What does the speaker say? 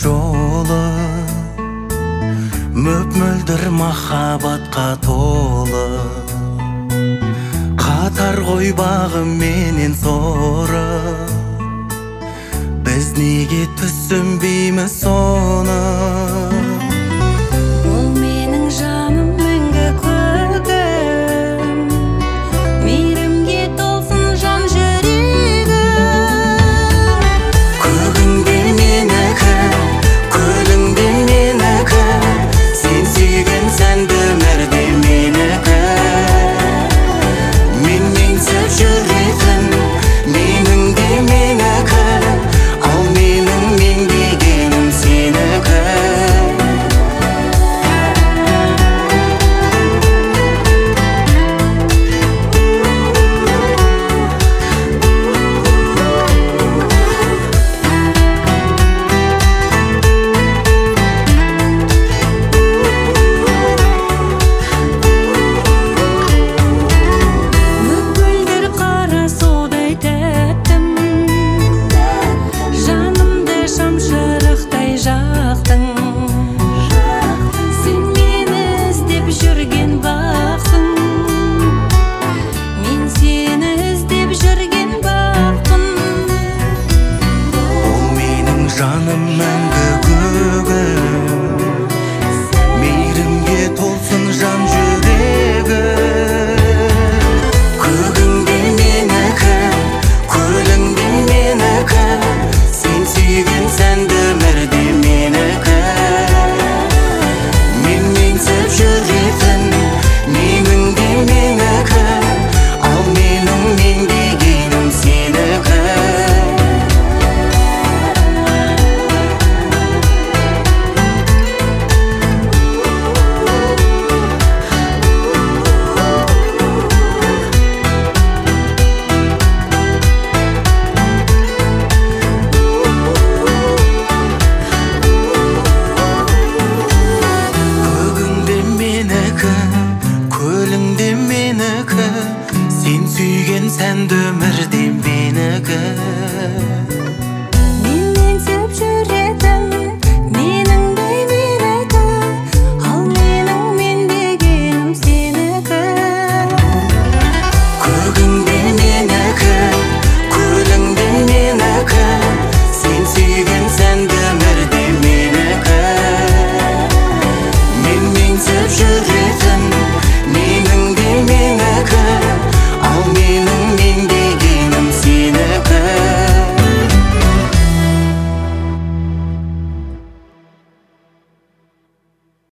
жолы мөп-мөлдір махаббатқа толы. Қатар қой бағым менен соры, біз неге түсінбейміз соны? Ол менің жаным мәңгі көгім, мейірімге толсын жан жүрегім. Көгің де менікі, көлің де менікі, сен сүйген сәнді өмір де менікі. Менсіз жүретін менің де менікі, ал менің мен дегенім сенікі. Жаным мәңгі көгім, мейірімге толсын жан жүрегім. Көгің де менікі, көлің де менікі, сен сүйген сәнді өмір де менікі. Менсіз жүретін менің де менікі, ал менің мен дегенім сенікі. Көлің де менікі, сен сүйген сәнді өмір